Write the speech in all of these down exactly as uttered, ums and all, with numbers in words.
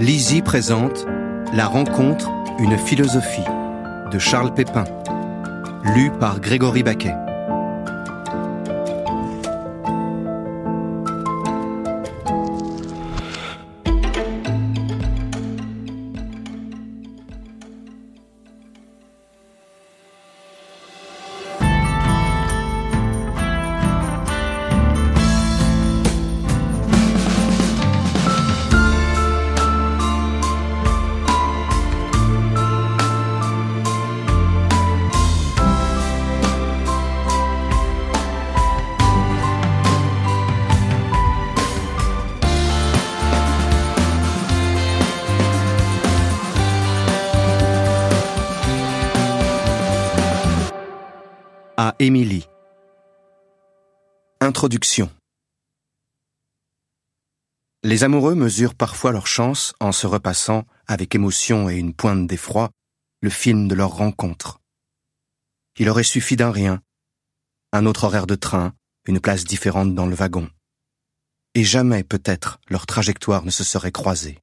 Lizzie présente La rencontre, une philosophie de Charles Pépin, lu par Grégory Baquet. À Émilie. Introduction. Les amoureux mesurent parfois leur chance en se repassant, avec émotion et une pointe d'effroi, le film de leur rencontre. Il aurait suffi d'un rien, un autre horaire de train, une place différente dans le wagon. Et jamais, peut-être, leur trajectoire ne se serait croisée.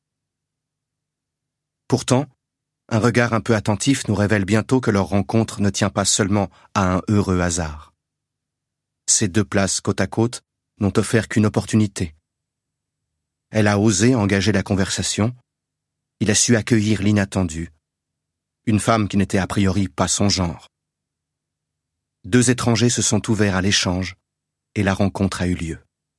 Pourtant, un regard un peu attentif nous révèle bientôt que leur rencontre ne tient pas seulement à un heureux hasard. Ces deux places côte à côte n'ont offert qu'une opportunité. Elle a osé engager la conversation, il a su accueillir l'inattendu, une femme qui n'était a priori pas son genre. Deux étrangers se sont ouverts à l'échange et la rencontre a eu lieu.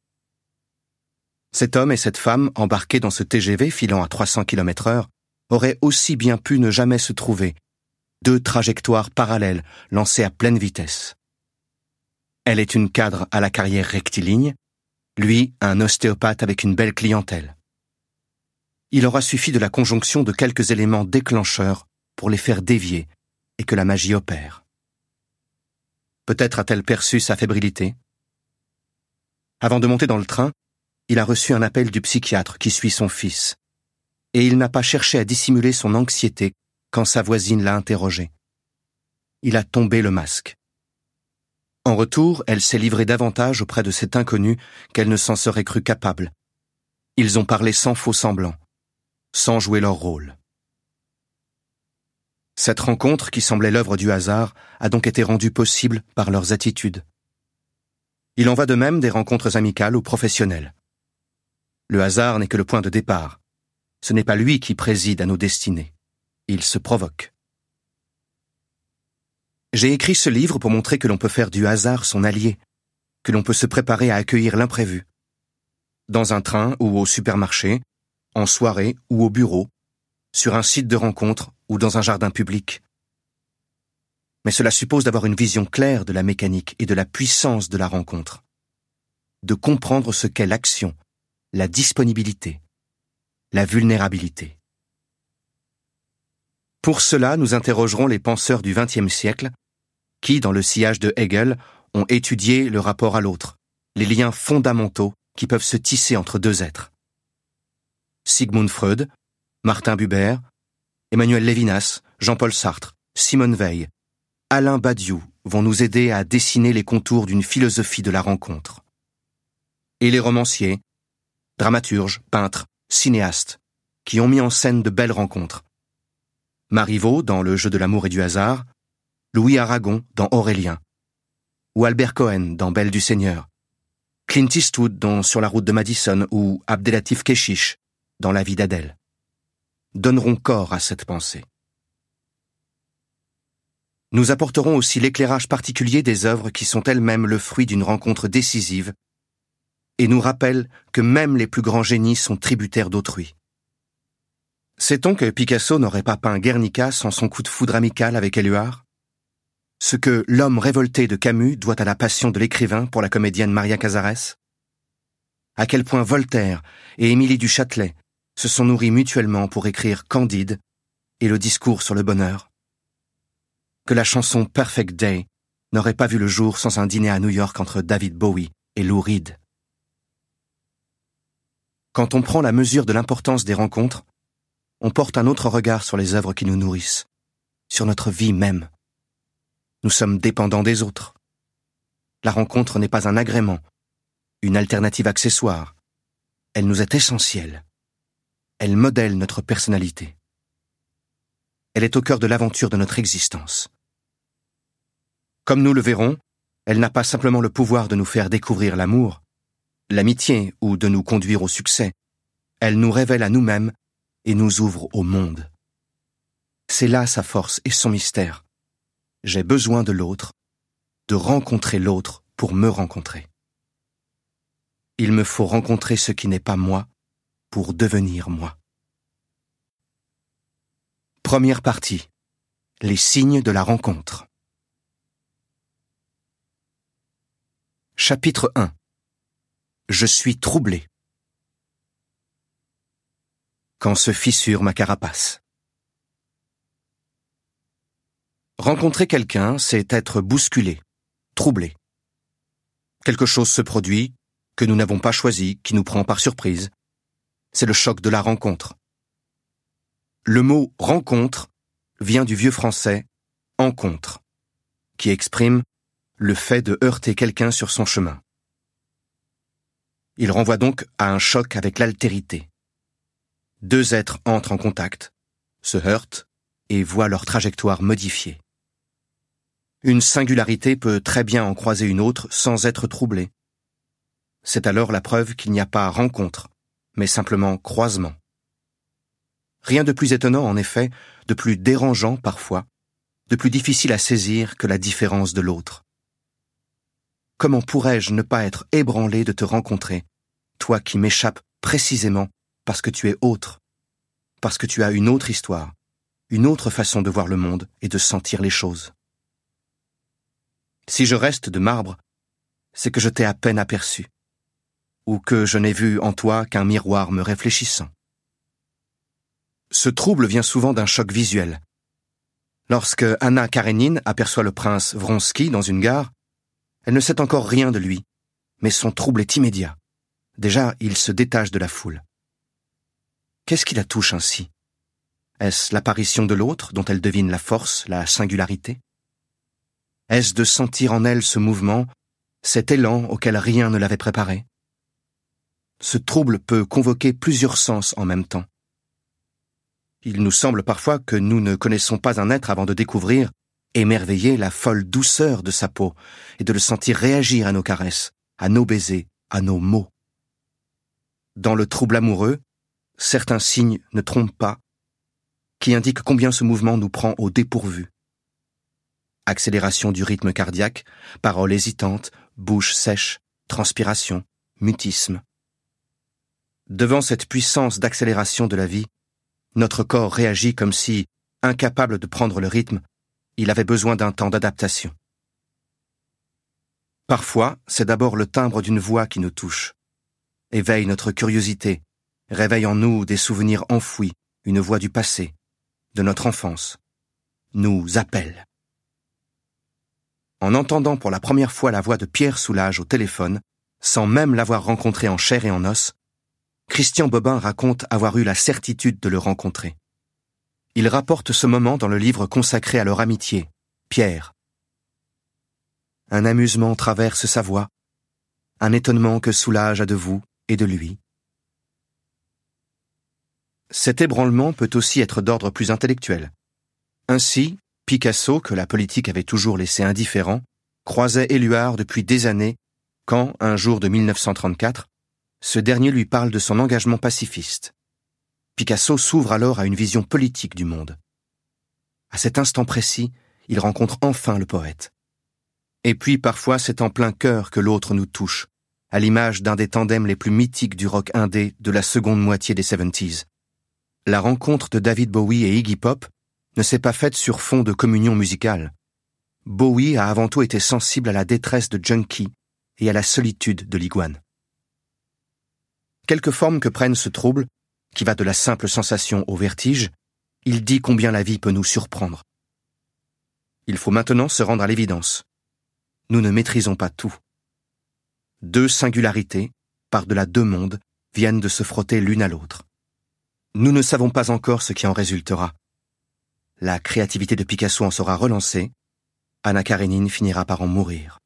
Cet homme et cette femme, embarqués dans ce T G V filant à trois cents kilomètres heure, auraient aussi bien pu ne jamais se trouver, deux trajectoires parallèles lancées à pleine vitesse. Elle est une cadre à la carrière rectiligne, lui un ostéopathe avec une belle clientèle. Il aura suffi de la conjonction de quelques éléments déclencheurs pour les faire dévier et que la magie opère. Peut-être a-t-elle perçu sa fébrilité. Avant de monter dans le train, il a reçu un appel du psychiatre qui suit son fils. Et il n'a pas cherché à dissimuler son anxiété quand sa voisine l'a interrogé. Il a tombé le masque. En retour, elle s'est livrée davantage auprès de cet inconnu qu'elle ne s'en serait crue capable. Ils ont parlé sans faux semblant, sans jouer leur rôle. Cette rencontre, qui semblait l'œuvre du hasard, a donc été rendue possible par leurs attitudes. Il en va de même des rencontres amicales ou professionnelles. Le hasard n'est que le point de départ. Ce n'est pas lui qui préside à nos destinées. Il se provoque. J'ai écrit ce livre pour montrer que l'on peut faire du hasard son allié, que l'on peut se préparer à accueillir l'imprévu. Dans un train ou au supermarché, en soirée ou au bureau, sur un site de rencontre ou dans un jardin public. Mais cela suppose d'avoir une vision claire de la mécanique et de la puissance de la rencontre, de comprendre ce qu'est l'action, la disponibilité, la vulnérabilité. Pour cela, nous interrogerons les penseurs du vingtième siècle qui, dans le sillage de Hegel, ont étudié le rapport à l'autre, les liens fondamentaux qui peuvent se tisser entre deux êtres. Sigmund Freud, Martin Buber, Emmanuel Lévinas, Jean-Paul Sartre, Simone Weil, Alain Badiou vont nous aider à dessiner les contours d'une philosophie de la rencontre. Et les romanciers, dramaturges, peintres, cinéastes, qui ont mis en scène de belles rencontres. Marivaux dans Le jeu de l'amour et du hasard, Louis Aragon dans Aurélien, ou Albert Cohen dans Belle du Seigneur, Clint Eastwood dans Sur la route de Madison ou Abdelatif Kechiche dans La vie d'Adèle, donneront corps à cette pensée. Nous apporterons aussi l'éclairage particulier des œuvres qui sont elles-mêmes le fruit d'une rencontre décisive et nous rappellent que même les plus grands génies sont tributaires d'autrui. Sait-on que Picasso n'aurait pas peint Guernica sans son coup de foudre amical avec Éluard ? Ce que L'homme révolté de Camus doit à la passion de l'écrivain pour la comédienne Maria Casares ? À quel point Voltaire et Émilie du Châtelet se sont nourris mutuellement pour écrire Candide et le discours sur le bonheur ? Que la chanson Perfect Day n'aurait pas vu le jour sans un dîner à New York entre David Bowie et Lou Reed ? Quand on prend la mesure de l'importance des rencontres, on porte un autre regard sur les œuvres qui nous nourrissent, sur notre vie même. Nous sommes dépendants des autres. La rencontre n'est pas un agrément, une alternative accessoire. Elle nous est essentielle. Elle modèle notre personnalité. Elle est au cœur de l'aventure de notre existence. Comme nous le verrons, elle n'a pas simplement le pouvoir de nous faire découvrir l'amour, l'amitié ou de nous conduire au succès. Elle nous révèle à nous-mêmes et nous ouvre au monde. C'est là sa force et son mystère. J'ai besoin de l'autre, de rencontrer l'autre pour me rencontrer. Il me faut rencontrer ce qui n'est pas moi pour devenir moi. Première partie. Les signes de la rencontre. Chapitre un. Je suis troublé. Quand se fissure ma carapace. Rencontrer quelqu'un, c'est être bousculé, troublé. Quelque chose se produit que nous n'avons pas choisi, qui nous prend par surprise. C'est le choc de la rencontre. Le mot « rencontre » vient du vieux français « encontre », qui exprime le fait de heurter quelqu'un sur son chemin. Il renvoie donc à un choc avec l'altérité. Deux êtres entrent en contact, se heurtent et voient leur trajectoire modifiée. Une singularité peut très bien en croiser une autre sans être troublée. C'est alors la preuve qu'il n'y a pas rencontre, mais simplement croisement. Rien de plus étonnant en effet, de plus dérangeant parfois, de plus difficile à saisir que la différence de l'autre. Comment pourrais-je ne pas être ébranlé de te rencontrer, toi qui m'échappes précisément parce que tu es autre, parce que tu as une autre histoire, une autre façon de voir le monde et de sentir les choses. Si je reste de marbre, c'est que je t'ai à peine aperçu, ou que je n'ai vu en toi qu'un miroir me réfléchissant. Ce trouble vient souvent d'un choc visuel. Lorsque Anna Karénine aperçoit le prince Vronsky dans une gare, elle ne sait encore rien de lui, mais son trouble est immédiat. Déjà, il se détache de la foule. Qu'est-ce qui la touche ainsi? Est-ce l'apparition de l'autre dont elle devine la force, la singularité? Est-ce de sentir en elle ce mouvement, cet élan auquel rien ne l'avait préparé? Ce trouble peut convoquer plusieurs sens en même temps. Il nous semble parfois que nous ne connaissons pas un être avant de découvrir, émerveiller la folle douceur de sa peau et de le sentir réagir à nos caresses, à nos baisers, à nos mots. Dans le trouble amoureux, certains signes ne trompent pas, qui indiquent combien ce mouvement nous prend au dépourvu. Accélération du rythme cardiaque, paroles hésitantes, bouche sèche, transpiration, mutisme. Devant cette puissance d'accélération de la vie, notre corps réagit comme si, incapable de prendre le rythme, il avait besoin d'un temps d'adaptation. Parfois, c'est d'abord le timbre d'une voix qui nous touche, éveille notre curiosité, réveille en nous des souvenirs enfouis, une voix du passé, de notre enfance, nous appelle. En entendant pour la première fois la voix de Pierre Soulages au téléphone, sans même l'avoir rencontré en chair et en os, Christian Bobin raconte avoir eu la certitude de le rencontrer. Il rapporte ce moment dans le livre consacré à leur amitié, Pierre. Un amusement traverse sa voix, un étonnement que Soulages a de vous et de lui. Cet ébranlement peut aussi être d'ordre plus intellectuel. Ainsi, Picasso, que la politique avait toujours laissé indifférent, croisait Éluard depuis des années quand, un jour de mille neuf cent trente-quatre, ce dernier lui parle de son engagement pacifiste. Picasso s'ouvre alors à une vision politique du monde. À cet instant précis, il rencontre enfin le poète. Et puis parfois c'est en plein cœur que l'autre nous touche, à l'image d'un des tandems les plus mythiques du rock indé de la seconde moitié des soixante-dix. La rencontre de David Bowie et Iggy Pop ne s'est pas faite sur fond de communion musicale. Bowie a avant tout été sensible à la détresse de Junkie et à la solitude de l'iguane. Quelque forme que prenne ce trouble, qui va de la simple sensation au vertige, il dit combien la vie peut nous surprendre. Il faut maintenant se rendre à l'évidence. Nous ne maîtrisons pas tout. Deux singularités, par-delà deux mondes, viennent de se frotter l'une à l'autre. Nous ne savons pas encore ce qui en résultera. La créativité de Picasso en sera relancée, Anna Karénine finira par en mourir.